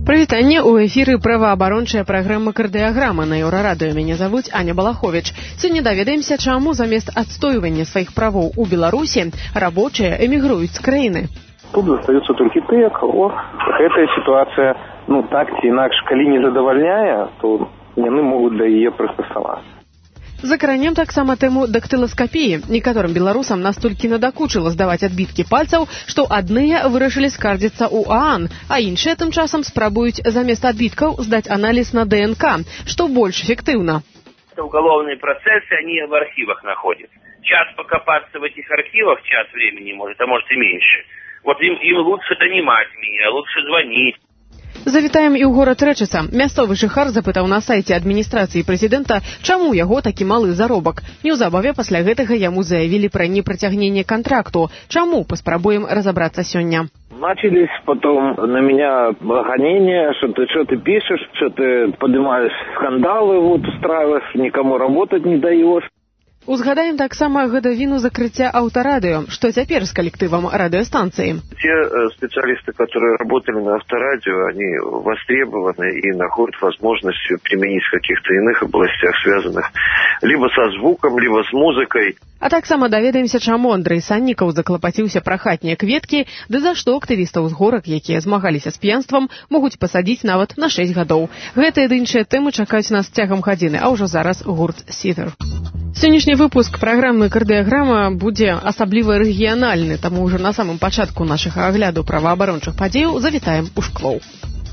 Прывітанне, у эфіры праваабарончая праграма «Кардыяграма» на Еўрарадыё. Мяне завуць Аня Балахович. Сёння даведаемся, чаму замест адстойвання сваіх правоў у Беларусі рабочыя эмігруюць з краіны. Тут застаюцца толькі тыя, кого гэтая сітуацыя, так ці інакш, калі не задавальняе, то яны могуць да яе прыстасавацца. Закранем таксама тэму дактыласкапіі. Некаторым беларусам настолькі надакучыла здаваць адбіткі пальцаў, што адныя вырашылі скардзіцца ў ААН, а іншыя тым часам спрабуюць замест адбіткаў здаць аналіз на ДНК, што больш эффектыўна. Уголовные процессы, они в архивах находятся. Час покопаться в этих архивах, час времени может, а может и меньше. Вот им лучше донимать меня, лучше звонить. Завітаем і ў горад Рэчыца. Мясцовы жыхар запытаў на сайце адміністрацыі прэзідэнта, чаму яго такі малы заробак. Неўзабаве пасля гэтага яму заявілі пра непрацягненне контракту. Чаму? Паспрабуем разобраться сёння. Начались потом на меня гонения, что ты пишешь, что ты поднимаешь скандалы, устраиваешь, никому работать не даешь. Узгадаем таксама гадавіну закрыцця аўтарадыё. Што цяпер з калектывам радыёстанцыі? Те специалисты, которые работали на авторадио, они востребованы и находят возможность применить в каких-то иных областях, связанных либо со звуком, либо с музыкой. А таксама даведаемся, чаму Андрэй Саннікаў заклапаціўся пра хатнія кветкі, ды за што актывістаў з горак, якія змагаліся з п'янствам, могуць пасадзіць нават на 6 гадоў. Гэтыя ды іншыя тэмы чакаюць нас цягам гадзіны, а ўжо зараз гурт «Сітер». Сённяшні выпуск праграмы «Кардыяграма» будзе асабліва рэгіянальны, таму ўжо на самым пачатку нашага агляду праваабарончых падзеяў завітаем у Шклоў.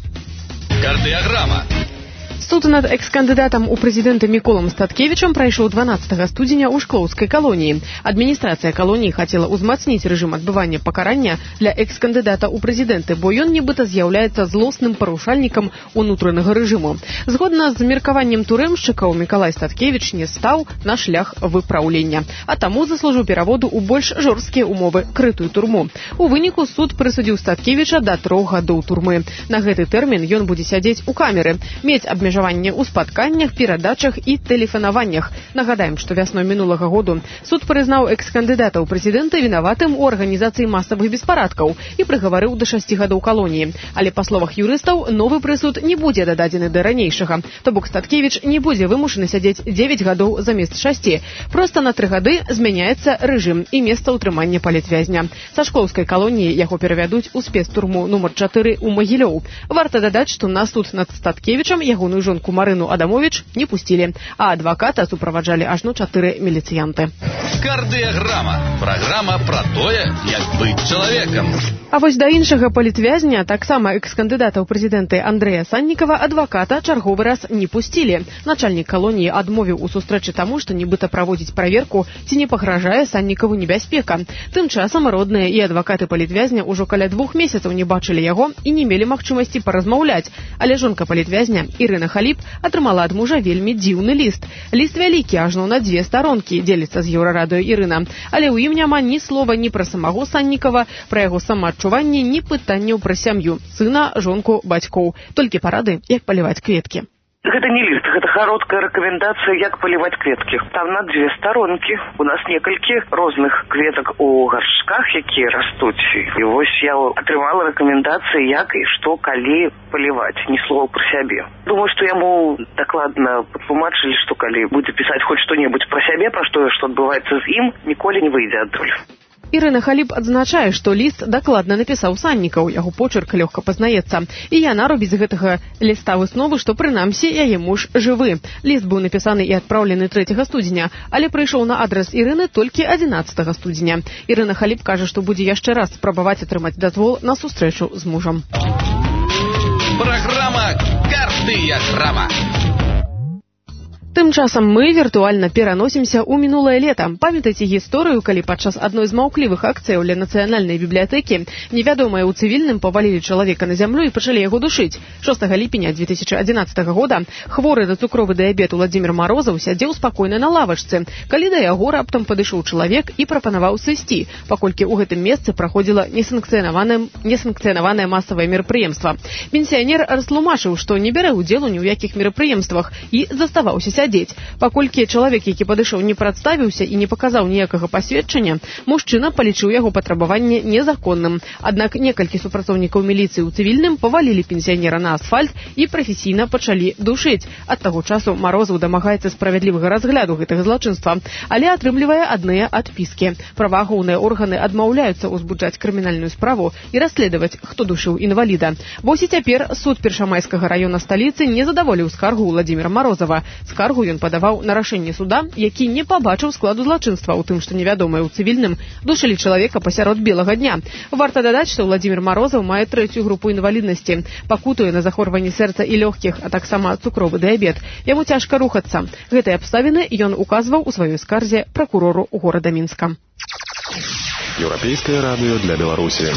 Кардыяграма. Суд над экс-кандыдатам у прэзідэнты Міколам Статкевічам прайшоў 12 студзеня ў Шклоўскай калоніі. Адміністрацыя калоніі хацела ўзмацніць рэжым адбывання пакарання для экс-кандыдата ў прэзідэнты, бо ён нібыта з'яўляецца злосным парушальнікам унутранага рэжыму. Згодна з меркаваннем турэмшчыкаў, Мікалай Статкевіч не стаў на шлях выпраўлення, а таму заслужыў пераводу ў больш жорсткія умовы крытую турму. У выніку суд прысудзіў Статкевіча да 3 гадоў турмы. На гэты тэрмін ён будзе сядзець у камеры, мець абмежаванне ў спатканнях, перадачах і тэлефанаваннях. Нагадаем, што вясной мінулага году суд прызнаў экс-кандыдата ў прэзідэнты вінаватым у арганізацыі масавых беспарадкаў і прыгаварыў да 6 гадоў калоніі. Але па словах юрыстаў, новы прысуд не будзе дададзены да ранейшага. То бок Статкевіч не будзе вымушаны сядзець 9 гадоў замест 6. Проста на 3 гады змяняецца рэжым і месца ўтрымання палітвязня. Са шклоўскай калоніі яго перавядуць у спецтурму нумар 4 у Магілёў. Варта дадаць, што на суд над Статкевічам ягоную жонку Марыну Адамович не пусцілі, а адваката суправаджалі ажно 4 міліцыянты. Кардыяграма. Праграма пра тое, як быць чалавекам. А вось да іншага палітвязня, таксама экс-кандыдата ў прэзідэнты Андрэя Саннікава, адваката чарговы раз не пусцілі. Начальнік калоніі адмовіў у сустрэчы таму, што нібыта праводзіць праверку, ці не пагражае Саннікаву небяспека. Тым часам родныя і адвакаты палітвязня ўжо каля 2 месяцаў не бачылі яго і не мелі магчымасці паразмаўляць. Але жонка палітвязня Ірына Халіп атрымала ад мужа вельмі дзіўны ліст. Ліст вялікі, ажно на 2 старонкі, дзеліцца з Еўрарадыё Ірына. Але ў ім няма ні слова ні пра самого Саннікава, пра яго самаадчуванне, ні пытанняў пра сям'ю, сына, жонку, бацькоў. Толькі парады, як паліваць кветкі. Гэта не ліст, гэта кароткая рэкамендацыя, як паліваць кветкі. Там на 2 старонкі. У нас некалькі розных кветак у гаршках, якія растуць. І вось я атрымала рэкамендацыі, як і што, калі паліваць. Ні слова пра сябе. Думаю, што яму дакладна патлумачылі, што калі будзе пісаць хоць што-небудзь пра сябе, пра што адбываецца з ім, ніколі не выйдзе адтуль. Ірына Халіп адзначае, што ліст дакладна напісаў Саннікаў, яго почерк лёгка пазнаецца. І яна робіць з гэтага ліста высновы, што прынамсі яе муж жывы. Ліст быў напісаны і адпраўлены 3 студзеня, але прыйшоў на адрас Ірыны толькі 11 студзеня. Ірына Халіп кажа, што будзе яшчэ раз спрабаваць атрымаць дазвол на сустрэчу з мужам. Праграма «Кардыяграма». Тым часам мы віртуальна пераносімся ў мінулае лета. Памятайце гісторыю, калі падчас адной з маўклівых акцыяў ля нацыянальнай бібліятэкі невядомыя ў цывільным павалілі чалавека на зямлю і пачалі яго душыць. 6 ліпеня 2011 года хворы на цукровы дыябет Уладзімір Марозаў сядзеў спакойна на лавачцы, калі да яго раптам падышоў чалавек і прапанаваў сысці, паколькі ў гэтым месцы праходзіла несанкцыянаванае масавае мерапрыемства. Пенсіянер растлумачыў, што не бярэ ўдзелу ні ў якіх мерапрыемствах і заставаўся сядзець. глядзець. Паколькі чалавек, які падышоў, не прадставіўся і не паказаў ніякага пасведчання, мужчына палічыў яго патрабаванне незаконным. Аднак некалькі супрацоўнікаў міліцыі ў цывільным павалілі пенсіянера на асфальт і прафесійна пачалі душыць. Ад таго часу Марозаў дамагаецца справядлівага разгляду гэтага злачынства, але атрымлівае адныя адпіскі. Праваахоўныя органы адмаўляюцца ўзбуджаць крымінальную справу і расследаваць, хто душыў інваліда. Вось і цяпер суд Першамайскага раёна сталіцы не задаволіў скаргу Владзіміра Марозава. Скаргу ён падаваў на рашэнне суда, які не пабачыў складу злачынства ў тым, што невядомыя ў цывільным душылі чалавека пасярод белага дня. Варта дадаць, што Владзімір Марозаў мае 3-ю групу інваліднасці, пакутуе на захворванні сэрца і лёгкіх, а таксама цукровы дыябет. Яму цяжка рухацца. Гэтыя абставіны ён указваў у сваёй скарзе пракурору горада Мінска. Еўрапейскае радыё для Беларусі.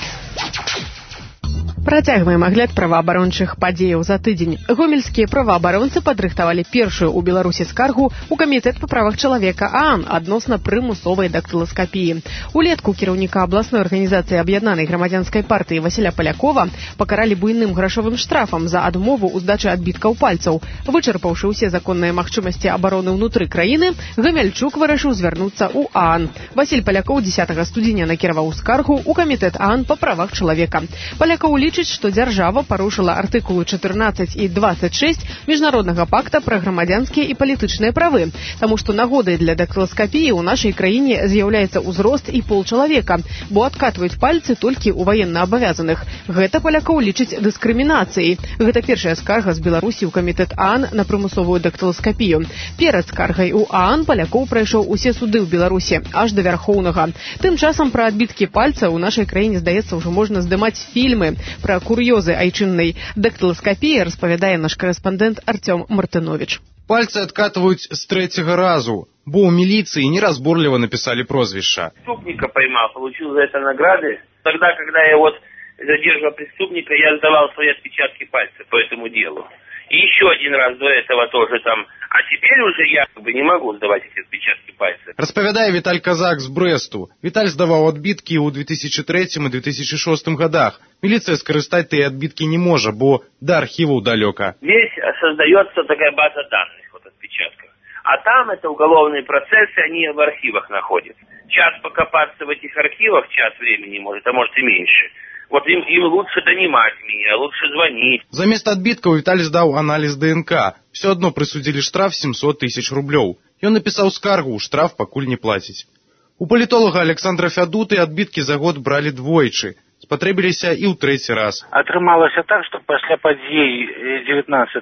Працягваем агляд праваабарончых падзеяў за тыдзень. Гомельскія праваабаронцы падрыхтавалі першую ў Беларусі скаргу ў камітэт па правах чалавека ААН адносна прымусовай дактыласкапіі. Улетку кіраўніка абласной арганізацыі аб'яднанай грамадзянскай партыі Васіля Палякова пакаралі буйным грашовым штрафам за адмову ў здачы адбіткаў пальцаў. Вычарпаўшы ўсе законныя магчымасці абароны ўнутры краіны, Гамяльчук вырашыў звярнуцца ў ААН. Васіль Палякоў 10 студзеня накіраваў скаргу ў камітэт ААН па правах чалавека. Палякоў лічыць, што дзяржава парушыла артыкулы 14 і 26 міжнароднага пакта пра грамадзянскія і палітычныя правы, таму што нагодай для дактыласкапіі ў нашай краіне з'яўляецца ўзрост і пол чалавека, бо адкатваюць пальцы толькі ў ваеннаабавязаных. Гэта Палякоў лічыць дыскрымінацыяй. Гэта першая скарга з Беларусі ў камітэт ААН на прымусовую дактыласкапію. Перад скаргай у ААН Палякоў прайшоў усе суды ў Беларусі, аж да Вярхоўнага. Тым часам пра адбіткі пальца ў нашай краіне, здаецца, ўжо можна здымаць фільмы. Пра кур'ёзы айчыннай дактыласкапіі распавядае наш корэспандэнт Артём Мартынович. Пальцы откатывают с 3-го разу, бо у милиции неразборливо написали прозвища. Преступника поймал, получил за это награды. Тогда, когда я задерживал преступника, я сдавал свои отпечатки пальцев по этому делу. И еще один раз до этого тоже там. А теперь уже я не могу сдавать эти отпечатки пальцев. Распавядае Віталь Казак з Брэсту. Віталь здаваў адбіткі ў 2003 і 2006 годах. Милиция скарыстаць тыя адбіткі не можа, бо до архивов далёка. Здесь создается такая база данных отпечатков. А там это уголовные процессы, они в архивах находятся. Час покопаться в этих архивах, час времени может, а может и меньше. Вот им лучше донимать меня, лучше звонить. Замест адбіткаў Віталь здаў анализ ДНК. Все одно присудили штраф 700 000 рублёў. Ён написал скаргу, штраф пакуль не плаціць. У палітолога Александра Фядуты адбіткі за год бралі двойчы. Спатрэбіліся і ў 3-й раз. Атрымалася так, што пасля падзей 19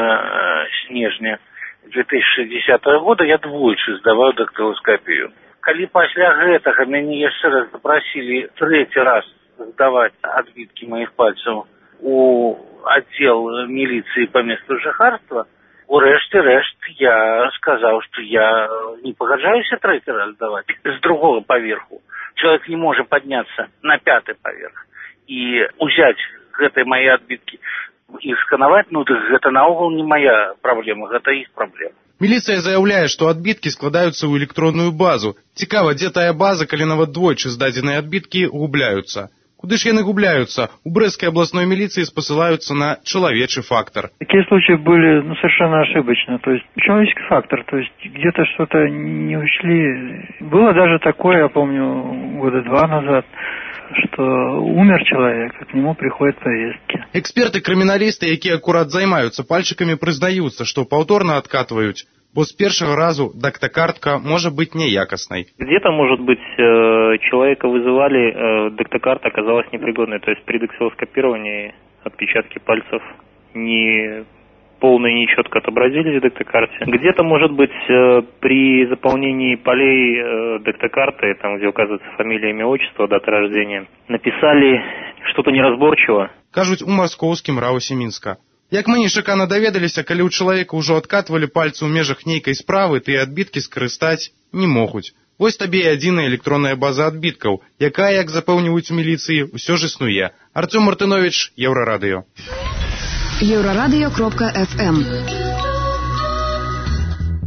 снежня 2010 года я двойчы здаваў дактыласкапію. Калі пасля гэтага мяне яшчэ раз запросілі 3-й раз сдавать отбитки моих пальцев у отдел милиции по месту жыхарства, урэшце-рэшт я сказал, что я не погоджаюся 3-й раз сдавать с другого поверху. Человек не может подняться на 5-й поверх и взять гэтай мои отбитки и сканаваць, ну так гэта наогул не моя проблема, гэта іх проблема. Міліцыя заяўляе, што адбіткі складаюцца ў электронную базу. Цікава, дзе тая база, калі нават двойчы здадзеныя адбіткі губляюцца. Куды ж яны губляются? У Брестской областной милиции спосылаются на человечий фактор. Такие случаи были совершенно ошибочно. То есть человеческий фактор, то есть где-то что-то не учли. Было даже такое, я помню, 2 года назад, что умер человек, а к нему приходят повестки. Эксперты-криминалисты, якія аккурат займаюцца пальчиками, признаются, что повторно откатывают. Бо с первого разу дактакартка может быть неякостной. Где-то, может быть, человека вызывали, дактакарта оказалась непригодной. То есть при дактилоскопировании отпечатки пальцев не полно и нечетко отобразились в дактакарте. Где-то, может быть, при заполнении полей дактакарты, там, где указывается фамилия, имя, отчество, дата рождения, написали что-то неразборчиво. Кажуть у Марскоўскім раусе Мінска. Як мы нечакана даведаліся, калі ў чалавека ўжо адкатвалі пальцы ў межах нейкай справы, тыя адбіткі скарыстаць не могуць. Вось табе і адзіная электронная база адбіткаў, якая, як запэўніваюць у міліцыі, усё ж існуе. Артём Мартынович, Еўрарадыё. Еўрарадыё.fm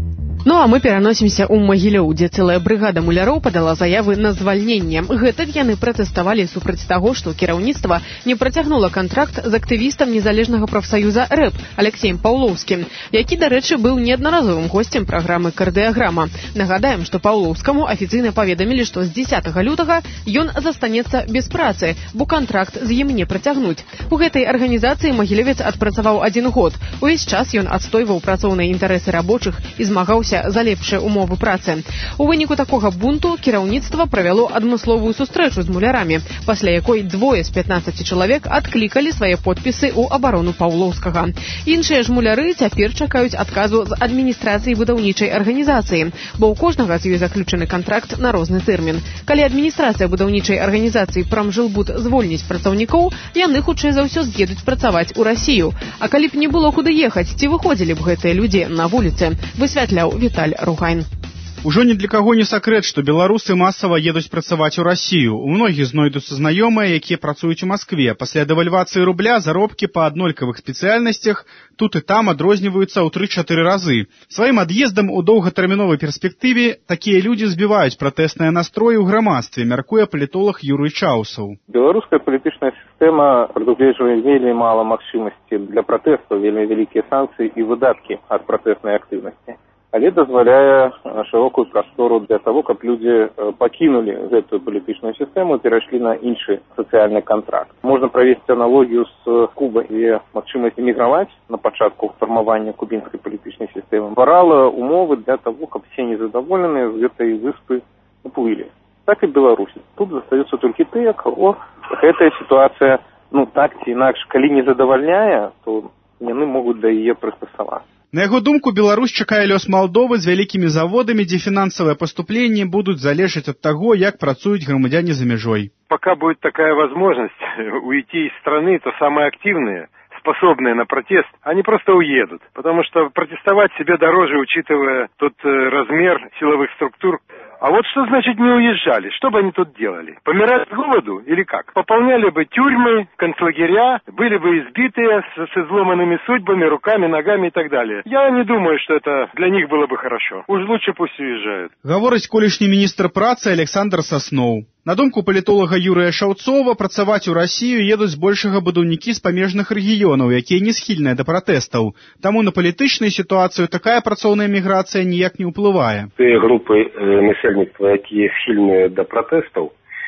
Ну а мы пераносімся ў Магілёў, дзе цэлая брыгада муляроў падала заявы на звальненне. Гэтак яны пратэставалі супраць таго, што кіраўніцтва не працягнула кантракт з актывістам незалежнага прафсаюза РЭП Алексеем Паўлоўскім, які, дарэчы, быў неаднаразовым госцем праграмы «Кардыяграма». Нагадаем, што Паўлоўскаму афіцыйна паведамілі, што з 10 лютага ён застанецца без працы, бо кантракт з ім не працягнуць. У гэтай арганізацыі магілёвец адпрацаваў 1 год. Увесь час ён адстойваў працоўныя інтарэсы рабочых і змагаўся за лепшыя умовы працы. У выніку такога бунту кіраўніцтва правяло адмысловую сустрэчу з мулярамі, пасля якой 2 з 15 чалавек адклікалі свае подпісы ў абарону Паўлоўскага. Іншыя ж муляры цяпер чакаюць адказу з адміністрацыі будаўнічай арганізацыі, бо ў кожнага з ёй заключаны кантракт на розны тэрмін. Калі адміністрацыя будаўнічай арганізацыі Прамжилбуд звольніць працаўнікоў, яны хутчэй за ўсё з'едуць працаваць у Расію. А калі б не было куды ехаць, ці выходзілі б гэтыя людзі на вуліцы, высвятляў Віталь Ругайн. Ужо ні для каго не сакрэт, што беларусы масава едуць працаваць у Расію. У многіх знойдуцца знаёмыя, якія працуюць у Маскве. Пасля дэвальвацыі рубля заробкі па аднолькавых спецыяльнасцях тут і там адрозніваюцца ў 3-4 разы. Сваім ад'ездам у доўгатэрміновай перспектыве такія людзі збіваюць пратэсныя настроі ў грамадстве, мяркуе палітолог Юрый Чаусаў. Беларуская палітычная сістэма прадугледжвае вельмі мала магчымасці для пратэстаў, вельмі вялікія санкцыі і выдаткі ад пратэснай актыўнасці. Але дазваляе шырокую прастору для того, каб людзі пакінулі гэтую палітычную сістэму і перайшлі на іншы сацыяльны кантракт. Можна правесці аналогію з Кубай, дзе магчымасць эміграваць на пачатку фармавання кубінскай палітычнай сістэмы стварала умовы для того, каб все незадаволеныя з гэтай выспы уплылі. Так і Беларусь. Тут застаюцца толькі тыя, каго гэтая сітуацыя, так ці інакш, калі не задавальняе, то яны могуць да яе прыстасавацца. На яго думку, Беларусь чакае лёс Малдовы з вялікімі заводамі, дзе фінансавыя паступленні будуць залежаць ад таго, як працуюць грамадзяне за мяжой. Пока будет такая возможность уйти из страны, то самые активные, способные на протест, они просто уедут. Потому что протестовать себе дороже, учитывая тот размер силовых структур. А вот что значит не уезжали? Что бы они тут делали? Помирать с голоду или как? Пополняли бы тюрьмы, концлагеря, были бы избитые с изломанными судьбами, руками, ногами и так далее. Я не думаю, что это для них было бы хорошо. Уж лучше пусть уезжают. Гаворыць колішні міністр працы Александр Сасноў. На думку палітолага Юрыя Шаўцова, працаваць у Расію едуць збольшага будаўнікі з памежных рэгіёнаў, якія не схільныя да пратэстаў. Таму на палітычную сітуацыю такая працоўная міграцыя ніяк не ўплывае. Тыя групы насельніцтва, якія схільныя да пратэстаў,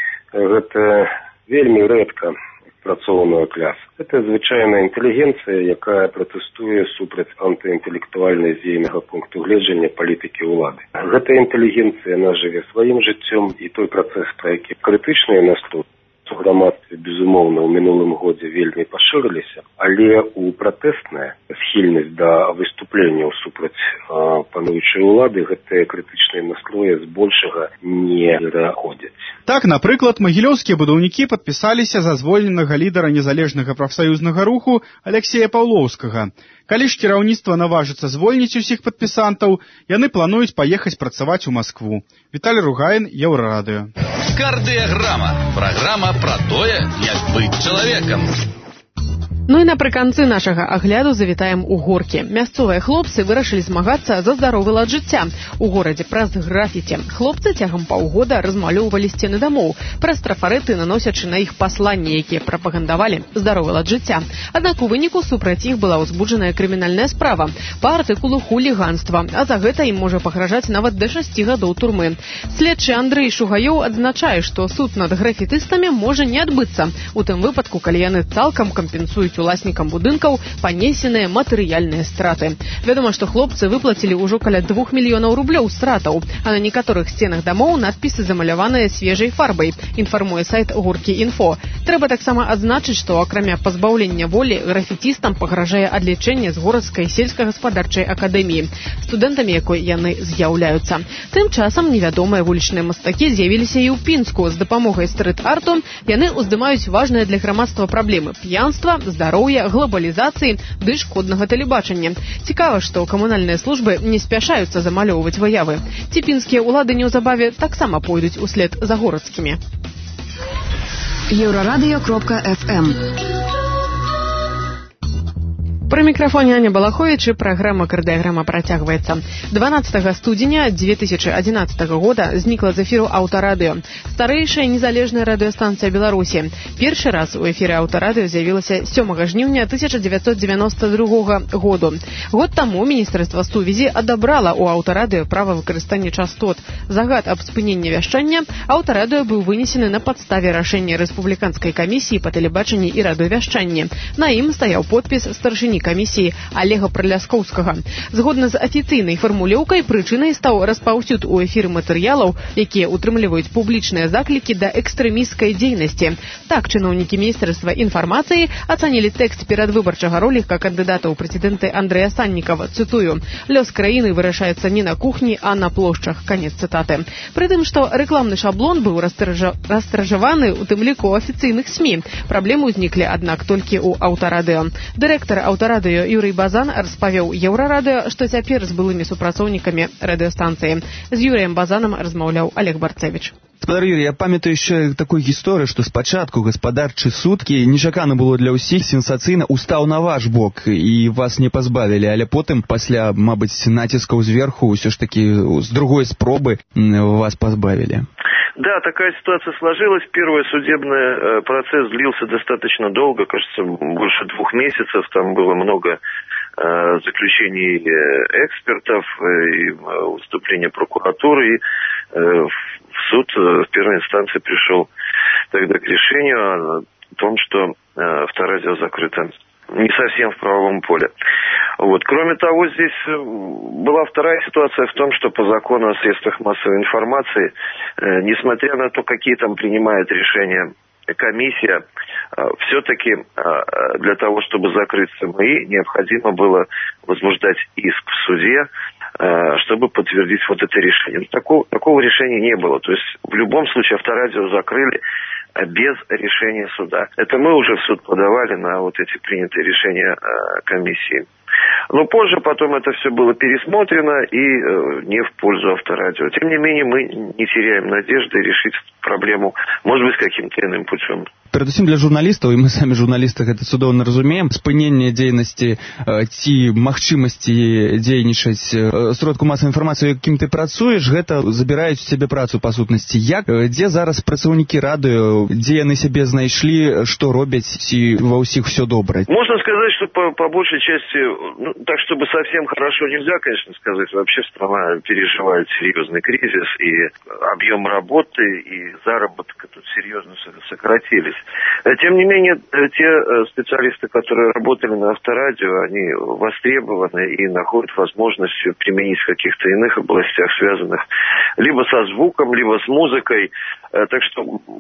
гэта вельмі рэдка працоўная класа. Это звычайная інтэлігенцыя, якая пратэстуе супраць антыінтэлектуальнай з дзейнага пункту гледжання палітыкі ўлады. Гэтая інтэлігенцыя, яна жыве сваім жыццём, і той працэс, пра які крытычныя наступствы у грамадстве, безумоўна, ў мінулым годзе вельмі пашырыліся, але у пратэстная схільнасць да выступленняў супраць пануючай улады гэтыя крытычныя настроі збольшага не пераходзяць. Так, напрыклад, магілёўскія будаўнікі падпісаліся за звольненага лідара незалежнага прафсаюзнага руху Алексея Паўлоўскага. Калі ж кіраўніцтва наважыцца звольніць усіх падпісантаў, яны плануюць паехаць працаваць у Маскву. Віталь Ругайн, Еўрарадыё. Кардыяграма. Праграма пра тое, як быць чалавекам. Ну і напрыканцы нашага агляду завітаем у Горкі. Мясцовыя хлопцы вырашылі змагацца за здаровы лад жыцця. У горадзе праз графіці хлопцы цягам паўгода размалёўвалі сцены дамоў, праз трафарэты наносячы на іх пасланні, якія прапагандавалі здаровы лад жыцця. Аднак у выніку супраць іх была ўзбуджаная крымінальная справа па артыкулу хуліганства, а за гэта ім можа пагражаць нават да 6 гадоў турмы. Следчы Андрэй Шугаёў адзначае, што суд над графітыстамі можа не адбыцца, у тым выпадку, калі яны цалкам кампенсуюць уласнікам будынкаў панесеныя матэрыяльныя страты. Вядома, што хлопцы выплацілі ўжо каля 2 мільёнаў рублёў стратаў, а на некаторых сценах дамоў надпісы замаляваныя свежай фарбай, інфармуе сайт Горкі.Інфо. Трэба таксама адзначыць, што акрамя пазбаўлення волі графітістам пагражае адлічэнне з горадскай сельскагаспадарчай акадэміі, студэнтамі якой яны з'яўляюцца. Тым часам невядомыя вулічныя мастакі з'явіліся і ў Пінску. З дапамогай стрыт-арту яны ўздымаюць важныя для грамадства праблемы п'янства, здароўя, глобалізацыі ды шкоднага тэлебачання. Цікава, што камунальныя службы не спяшаюцца замалёўваць выявы. Ці пінскія ўлады неўзабаве таксама пойдуць услед за горадскімі. Еврорадио.FM При микрофоне Аня Балахович, и программа «Кардиограмма» протягивается. 12 студеня 2011 года зникла з эфиру Аўтарадыё, старейшая незалежная радиостанция Беларуси. Первый раз у эфира Аўтарадыё з'явілася 7 жніўня 1992 года. Год тому Министерство сувязі адабрала у Аўтарадыё право выкарыстання частот. Загад об спыненні вяшчання Аўтарадыё был вынесены на подставе решения Республиканской комиссии по телебачению и радиовяшчанні. На им стоял подпись старшыні комиссии Олега Проляскоўскага. Згодна з афіцыйнай фармулёўкай, прычынай стаў распаўсюд у эфіры матэрыялаў, якія утрымліваюць публічныя заклікі да экстрэмісцкай дзейнасці. Так чыноўнікі Міністэрства інфармацыі ацанілі тэкст перадвыбарчага роліка кандыдата ў прэзідэнты Андрэя Саннікава. Цытую: «Лёс краіны вырашаецца не на кухні, а на плошчах». Канец цытаты. Пры тым, што рэкламны шаблон быў растыражаваны, у тым ліку афіцыйных СМІ. Праблемы ўзніклі, аднак, толькі ў Аўтарадыё. Дырэктар Аўтарадыё Юрый Базан распавёў Еўрарадыё, што цяпер з былымі супрацоўнікамі радыёстанцыі. З Юрыем Базанам размаўляў Олег Барцевич. Гаспадар Юрий, я памятаю яшчэ такой гісторыі, што спачатку гаспадарчы суткі нечакана было для ўсіх, сенсацыйна устаў на ваш бок і вас не пазбавілі, але потым пасля, мабыць, націскаў зверху ўсё ж такі з другой спробы вас пазбавілі. Да, такая ситуация сложилась. Первый судебный процесс длился достаточно долго, кажется, больше 2 месяцев. Там было много заключений экспертов и выступления прокуратуры. И в суд в первой инстанции пришел тогда к решению о том, что Авторадио закрыто не совсем в правовом поле. Вот. Кроме того, здесь была вторая ситуация в том, что по закону о средствах массовой информации, несмотря на то, какие там принимает решения комиссия, все-таки для того, чтобы закрыть СМИ, необходимо было возбуждать иск в суде, чтобы подтвердить вот это решение. Такого решения не было. То есть в любом случае Авторадио закрыли без решения суда. Это мы уже в суд подавали на вот эти принятые решения комиссии. Но позже потом это все было пересмотрено и не в пользу Авторадио. Тем не менее, мы не теряем надежды решить проблему, может быть, каким-то иным путем. Перадусім для журналістаў, і мы самі журналісты гэта цудоўна разумеем, спыненне дзейнасці ці магчымасці дзейнічаць сродку масавай інфармацыі, якім ты працуеш, гэта забіраюць у цябе працу па сутнасці. Дзе зараз працаўнікі радыё, дзе яны сябе знайшлі, што робяць, ці ва ўсіх все добра? Можно сказать, что по большей части, так чтобы совсем хорошо нельзя, конечно, сказать, вообще страна переживает серьезный кризис, и объем работы, и заработок тут серьезно сократились. Тем не менее, те специалисты, которые работали на Авторадио, они востребованы и находят возможность применить в каких-то иных областях, связанных либо со звуком, либо с музыкой. Так что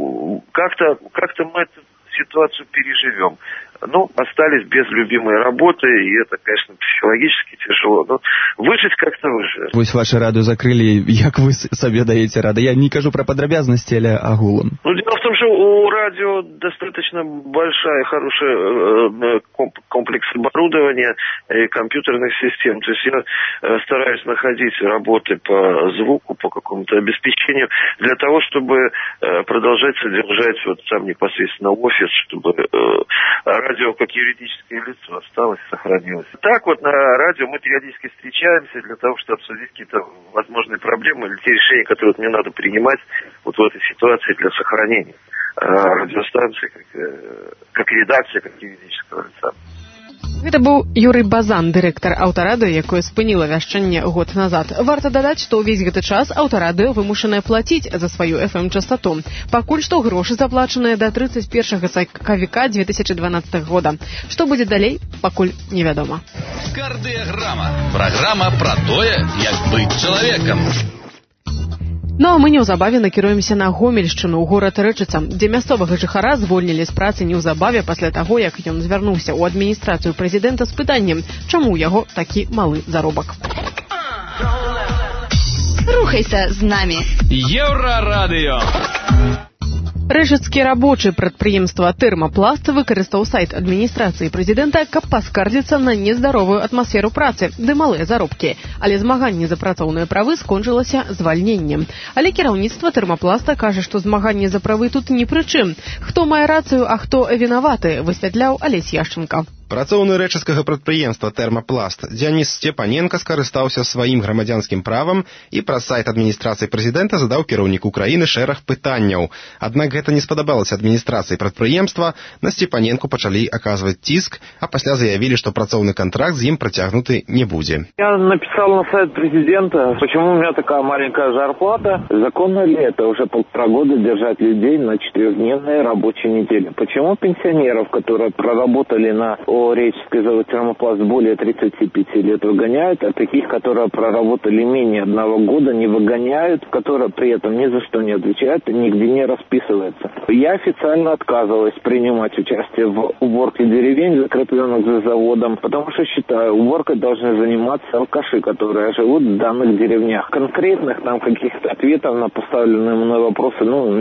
как-то мы эту ситуацию переживем. Ну, остались без любимой работы, и это, конечно, психологически тяжело. Но выжить как-то выживем. Вось ваше радыё закрылі, як вы сабе даеце рады? Я не кажу про подробязности, але агулам. Ну, дело в том, что у радио достаточно большая, хорошая комплекс оборудования и компьютерных систем. То есть я стараюсь находить работы по звуку, по какому-то обеспечению, для того, чтобы продолжать содержать вот там непосредственно офис, чтобы радио как юридическое лицо осталось, сохранилось. Так вот на радио мы периодически встречаемся для того, чтобы обсудить какие-то возможные проблемы или те решения, которые мне надо принимать вот в этой ситуации для сохранения радиостанции как редакция, как юридического лица. Гэта быў Юрый Базан, дырэктар Аўтарадыё, якое спыніла вяшчанне год назад. Варта дадаць, што ўвесь гэты час Аўтарадыё вымушанае плаціць за сваю FM-частату. Пакуль што грошы заплачаныя да 31 сакавіка 2012 года. Што будзе далей, пакуль невядома. Кардыяграма. Праграма пра тое, як быць чалавекам. Ну а мы неўзабаве накіруемся на Гомельшчыну, ў горад Рэчыца, дзе мясцовага жыхара звольнілі з працы неўзабаве пасля таго, як ён звярнуўся ў адміністрацыю прэзідэнта з пытаннем, чаму ў яго такі малы заробак. Рухайся з намі. Еўрарадыё. Рэчыцкі рабочы прадпрыемства «Тэрмапласт» выкарыстаў сайт адміністрацыі прэзідэнта, каб паскардзіцца на нездаровую атмасферу працы ды малыя заробкі. Але змаганне за працоўныя правы скончылася звальненнем. Але кіраўніцтва «Тэрмапласта» кажа, што змаганне за правы тут ні пры чым. Хто мае рацыю, а хто вінаваты, высвятляў Алесь Яшченко. Працоўны рэчыцкага прадпрыемства «Тэрмапласт» Дзяніс Сцепаненка скарыстаўся сваім грамадзянскім правам і праз сайт адміністрацыі прэзідэнта задаў кіраўніку краіны шэраг пытанняў. Аднак гэта не спадабалася адміністрацыі прадпрыемства, на Сцепаненку пачалі аказваць ціск, а пасля заявілі, што працоўны контракт з ім працягнуты не будзе. Я написал на сайт президента, почему у меня такая маленькая зарплата, законно ли это уже 1,5 года держать людей на 4-дневной рабочей неделе. Почему пенсионеров, которые проработали на Реческий завод «Термопласт» более 35 лет выгоняют, а таких, которые проработали менее 1 года, не выгоняют, которые при этом ни за что не отвечают и нигде не расписываются. Я официально отказываюсь принимать участие в уборке деревень, закрепленных за заводом, потому что считаю, уборкой должны заниматься алкаши, которые живут в данных деревнях. Конкретных там каких-то ответов на поставленные мной вопросы,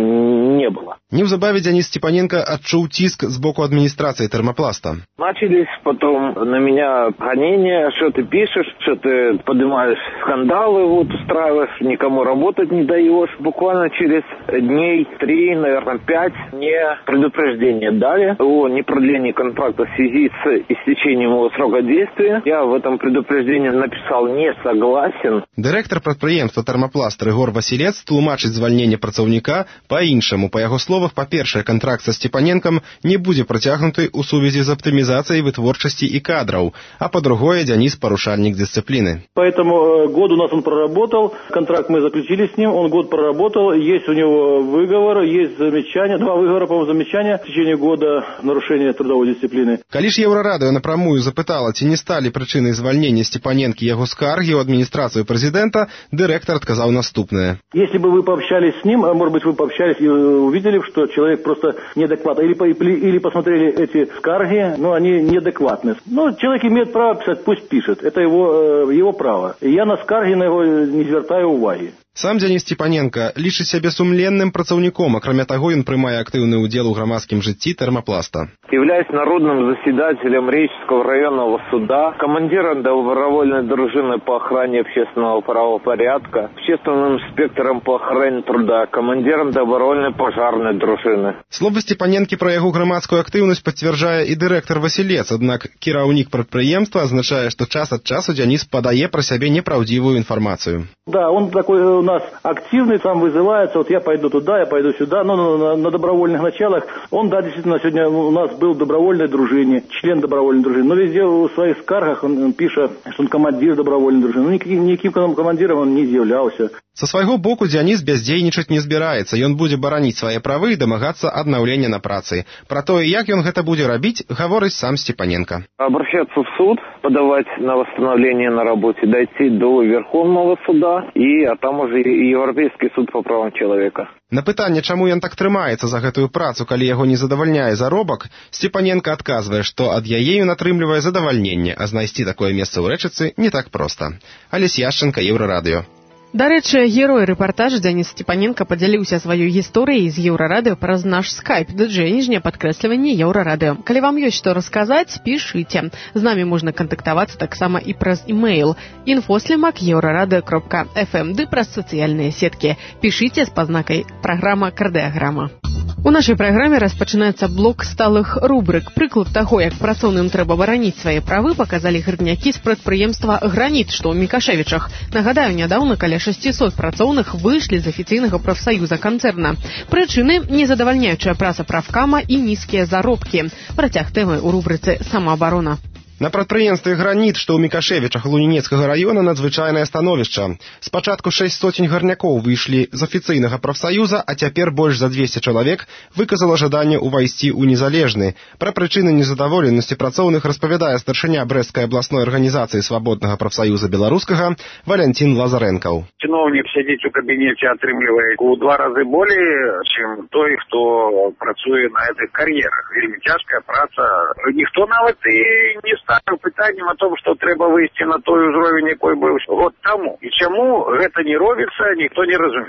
не было. Неўзабаве Дзяніс Сцепаненка адчуў ціск з боку адміністрацыі «Тэрмапласта». Начались потом на меня гонения, что ты пишешь, что ты поднимаешь скандалы, устраиваешь, никому работать не даешь. Буквально через дней 3, наверное, 5 мне предупреждение дали о непродлении контракта в связи с истечением его срока действия. Я в этом предупреждении написал «не согласен». Дырэктар прадпрыемства «Тэрмапласт» Рыгор Васілец тлумачыць звальненне працаўніка па-іншаму. Па яго словах, па-першае, контракт са Сцепаненкам не будзе працягнуты ў сувязі з оптимизацией вытворчасці и кадров, а по-другое, Дзяніс парушальник дисциплины. Поэтому год у нас он проработал, контракт мы заключили с ним, он год проработал, есть у него выговор, есть замечания, 2 выговора, по-моему, замечания в течение года нарушения трудовой дисциплины. Калі ж Еўрарадыё напрамую запытала, ці не сталі прычынай звальнення Сцепаненкі яго скаргі ў адміністрацыю прэзідэнта, дырэктар адказаў наступнае. Если бы вы пообщались с ним, а может быть вы пообщались и увидели, что человек просто неадекватный, или посмотрели эти скарги, но они неадекватны. Но человек имеет право писать, пусть пишет. Это его право. И я на скарги на его не звертаю уваги. Сам Дзяніс Сцепаненка лічыць сябе сумленным працаўніком, акрамя таго, ён прымае актыўны ўдзел у грамадскім жыцці «Тэрмапласта». Являюсь народным заседателем Реческого районного суда, командиром добровольной дружины по охране общественного правопорядка, общественным инспектором по охране труда, командиром добровольной пожарной дружины. Словы Сцепаненкі пра яго грамадскую актыўнасць пацвярджае і дырэктар Васілец, аднак кіраўнік прадпрыемства азначае, што час ад часу Дзяніс падае пра сябе непраўдзівую інфармацыю. Да, он такой у нас активный, сам вызывается, вот я пойду туда, я пойду сюда, но на добровольных началах. Он, да, действительно, сегодня у нас был в добровольной дружине, член добровольной дружины, но везде в своих скаргах он пишет, что он командир добровольной дружины. Никаким командиром он не являлся. Со свайго боку Дзяніс бяздзейнічаць не збіраецца. Ён будзе бараніць свае правы і дамагацца аднаўлення на працы. Пра тое, як ён гэта будзе рабіць, гаворыць сам Сцепаненка. Обращаться в суд, подавать на восстановление на работе, дойти до Верховного суда, а там уже и Европейский суд по правам человека. На пытанне, чаму ён так трымаецца за гэтую працу, калі яго не задавальняе заробак, Сцепаненка адказвае, што ад яе ён атрымлівае задавальненне, а знайсці такое месца ў рэчыцы не так проста. Алесь Яшченка, Еўрарадыё. Дарэчы, герой рэпартажа Дзяніс Сцепаненка падзяліўся сваёй гісторыяй з Еўрарадыё праз наш скайп, ніжняе падкрэсліванне Еўрарадыё. Калі вам ёсць што расказаць, пішыце. З намі можна кантактавацца таксама і праз імэйл info@euradio.fm ды праз сацыяльныя сеткі. Пішыце з пазнакай праграма «Кардыаграма». У нашай праграме распачынаецца блок сталых рубрык. Прыклад таго, як працоўным трэба бараніць свае правы, паказалі гарнякі з прадпрыемства «Граніт», што ў Мікашэвічах. Нагадаю, нядаўна каля 600 працоўных выйшлі з афіцыйнага прафсаюза канцэрна. Прычыны – незадавальняючая праца прафкама і нізкія заробкі. Працяг тэмы ў рубрыцы «Самаабарона». На прадпрыемстве «Граніт», што ў Мікашэвічах Лунінецкага раёна, надзвычайнае становішча. Спачатку 600 гарнякоў выйшлі з афіцыйнага прафсаюза, а цяпер больш за 200 чалавек выказала жаданне ўвайсці ў незалежны. Пра прычыны незадаволенасці працоўных распавядае старшыня Брэсцкай абласной арганізацыі свабоднага прафсаюза беларускага Валянцін Лазарэнкаў. Чиновник сидит у кабинете, отрымлівае у 2 разы более, чем той, хто працуе на этих кар'ерах. Вельмі цяжкая праца. Ніхто нават і не ставіў пытаннем о том, что трэба выйсці на той узровень, якой быў год таму. І чаму гэта не робіцца, ніхто не разумее.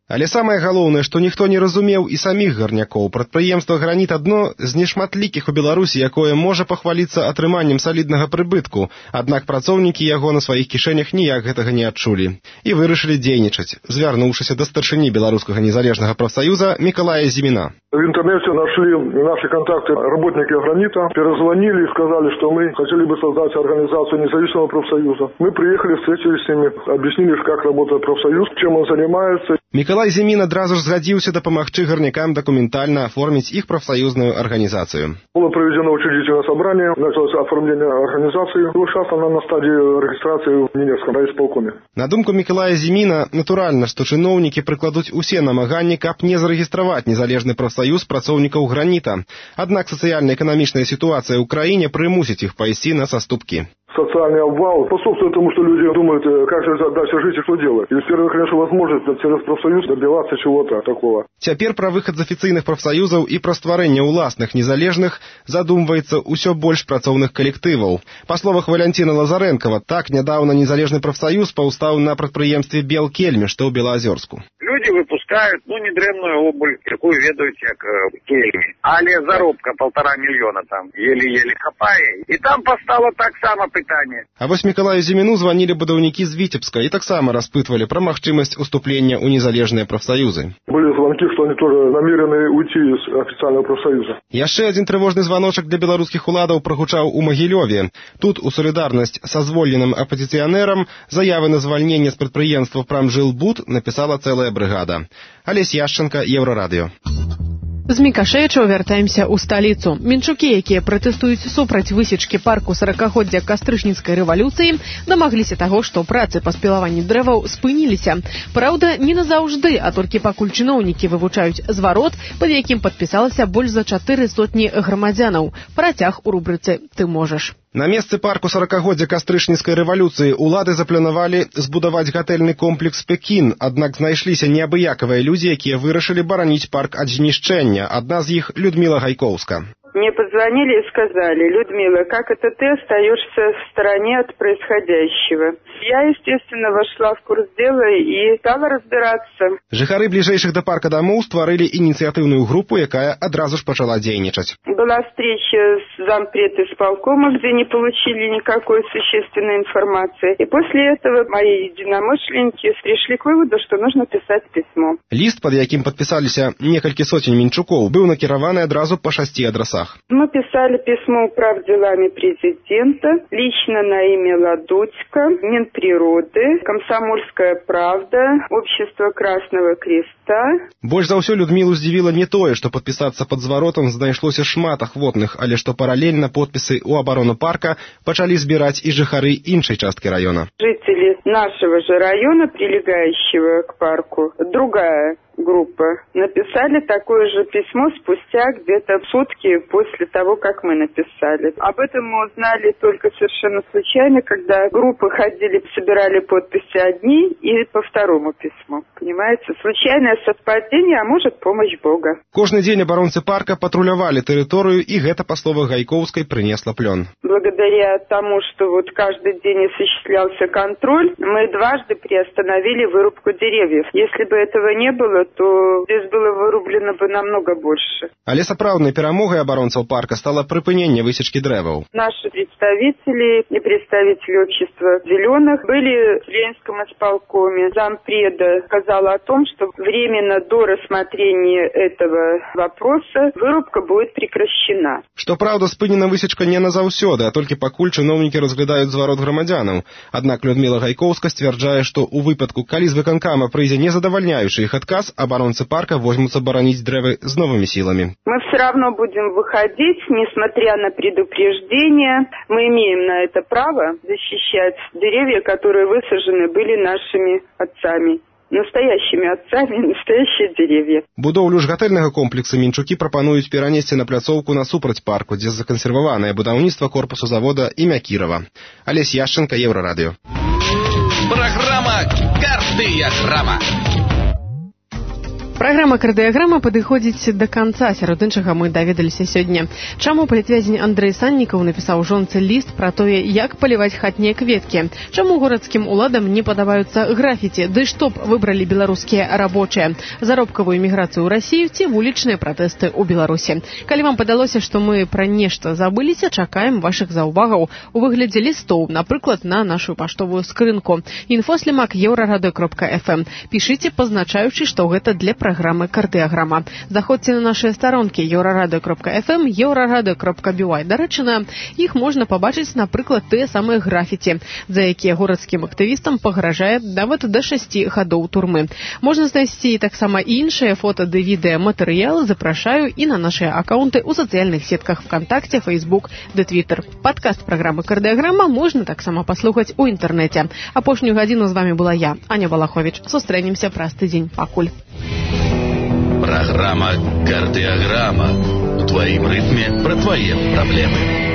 Але самае галоўнае, што ніхто не разумеў і саміх гарнякоў. Прадпрыемства «Граніт» адно з нешматлікіх у Беларусі, якое можа пахваліцца атрыманнем саліднага прыбытку, аднак працоўнікі яго на сваіх кішэнях ніяк гэтага не адчулі. І вырашылі дзейнічаць, звярнуўшыся да старшыні Беларускага незалежнага прафсаюза Миколая Зимина. В интернете нашли наши контакты работники «Гранита», перезвонили и сказали, что мы хотели бы создать организацию независимого профсоюза. Мы приехали, встретились с ними, объяснили, как работает профсоюз, чем он занимается. Миколай Зимин адразу ж згадзіўся дапамагчы гарнякам дакументальна оформить их профсоюзную организацию. Было проведено учредительное собрание, началось оформление организации. Сейчас она на стадии регистрации в Ненецком райисполкоме. На думку Миколая Зимина, натуральна, што чыноўнікі прыкладуць усе намаганні, каб не зарэгістраваць незалежны прафсаюз працоўнікаў «Граніта». Аднак сацыяльна-эканамічная ситуация ў краіне прымусіць іх пайсці на саступкі. Социальный обвал способствует тому, что люди думают, как же дальше жить и что делать. И первая, конечно, возможность через профсоюз добиваться чего-то такого. Цяпер пра выхад з афіцыйных прафсаюзаў і пра стварэнне ўласных незалежных задумваецца ўсё больш працоўных калектываў. Па словах Валянціна Лазарэнкава, так нядаўна незалежны прафсаюз паўстаў на прадпрыемстве «Белкельме», што ў Белаазёрску. Люди выпускают, недрэнную обувь, якую ведаюць як кельмі. Але заробка 1,5 мільёна там еле-еле хапае. І там пастала так само пытанне. А вось Миколаю Зимину звонили будаўнікі з Витебска и таксама распытвали про магчымасць уступлення ў незалежныя прафсаюзы. Были звонки, что они тоже намерены уйти из официального профсоюза. Яшчэ адзін трывожны званочак для беларускіх уладаў прагучаў у Магілёве. Тут у солідарнасць са звольненым апозіцыянерам заявы на звальненне з прадпрыемства «Прамжилбуд» напісала цэлая брыгада. Алесь Яшченко, Еўрарадыё. З Мікашэвіча вяртаемся ў сталіцу. Мінчукі, якія пратэстуюць супраць высечкі парку 40-годдзя кастрычніцкай рэвалюцыі, дамагліся таго, што працы па спілаванні дрэваў спыніліся. Праўда, не назаўжды, а толькі пакуль чыноўнікі вывучаюць зварот, пад якім падпісалася больш за 400 грамадзянаў. Працяг у рубрыцы «Ты можаш». На месцы парку 40-годдзя кастрычніцкай рэвалюцыі улады запланавалі збудаваць гатэльны комплекс «Пекін», аднак знайшліся неабыякавыя людзі, якія вырашылі бараніць парк ад знішчэння. Адна з іх Людмила Гайкоўска. Мне позвонили и сказали: Людмила, как это ты остаешься в стороне от происходящего? Я, естественно, вошла в курс дела и стала разбираться. Жыхары бліжэйшых да парка дамоў стварылі ініцыятыўную групу, якая адразу ж пачала дзейнічаць. Была встреча с зампред исполкома, где не получили никакой существенной информации. И после этого мои единомышленники пришли к выводу, что нужно писать письмо. Ліст, пад якім падпісаліся некалькі сотень мінчукоў, быў накіраваны адразу па 6 адрасах. Мы писали письмо управделами президента, лично на имя Ладутька, Минприроды, Комсомольская правда, Общество Красного Креста. Больш за ўсё Людмилу здзівіла не тое, што падпісацца пад зваротам знайшлося шмат ахвотных, але што паралельна подпісы ў абарону парка пачалі збіраць і жыхары іншай часткі района. Жители нашего же района, прилегающего к парку, другая группа, написали такое же письмо спустя где-то сутки после того, как мы написали. Об этом мы узнали только совершенно случайно, когда группы ходили, собирали подписи одни и по второму письму. Понимаете? Случайное совпадение, а может, помощь Бога. Кожны дзень абаронцы парка патрулявалі тэрыторыю, і гэта, па словах Гайкоўскай, прынесла плён. Благодаря тому, что вот каждый день осуществлялся контроль, мы дважды приостановили вырубку деревьев. Если бы этого не было, то здесь было вырублено бы намного больше. Але сапраўднай перамогай абаронцаў парка стала прыпыненне высечкі дрэваў. Наши представители и представители общества «Зеленых» были в Ленинском исполкоме. Зампреда сказала о том, что временно до рассмотрения этого вопроса вырубка будет прекращена. Што праўда, спынена высечка не назаўсёды, а толькі пакуль чыноўнікі разглядаюць зварот грамадзянаў. Аднак Людмила Гайкоўска сцвярджае, што ў выпадку, калі з выканкама прыйдзе незадавальняючы іх адказ, абаронцы парка возьмутся бараніць дрэвы з новымі сіламі. Мы все равно будем выходить, несмотря на предупреждения. Мы имеем на это право защищать деревья, которые высажены были нашими отцами. Настоящими отцами, настоящие деревья. Будоўлю ж гатэльнага комплекса мінчукі прапануюць перанесці на пляцоўку насупраць парку, дзе закансерваванае будаўніцтва корпусу завода імя Кірова. Алесь Яшченко, Еўрарадыё. Программа «Картыя грама». Праграма «Кардыяграма» падыходзіць да канца. Сярод іншага мы даведаліся сёння, чаму палітвязень Андрэй Саннікаў напісаў жонцы ліст пра тое, як паліваць хатнія кветкі, чаму горадскім уладам не падабаюцца графіці, ды што б выбралі беларускія рабочыя, заробкавую міграцыю ў Расію ці вулічныя пратэсты ў Беларусі. Калі вам падалося, што мы пра нешта забыліся, чакаем вашых заўвагаў у выглядзе лістоў, напрыклад, на нашу паштовую скрынку info@euraradio.fm. Пішыце, пазначаючы, што гэта для программы «Кардыяграма». Заходзьце на наши сторонки euradio.fm, euradio.by. Дарэчы, на іх можна пабачыць, напрыклад, тыя самыя графіці, за якія горадскім актывістам пагражае нават да 6 гадоў турмы. Можна знайсці таксама і іншыя фота ды відэа матэрыялы. Запрашаю і на наши аккаунты ў сацыяльных сетках ВКонтакте, Facebook ды Twitter. Падкаст программы «Кардыяграма» можна таксама паслухаць у інтэрнэце. Апошнюю гадзіну з вами была я, Аня Балахович. Сустрэнемся праз тыдзень. Пакуль. Программа «Кардыяграма» у твоим ритме про твои проблемы.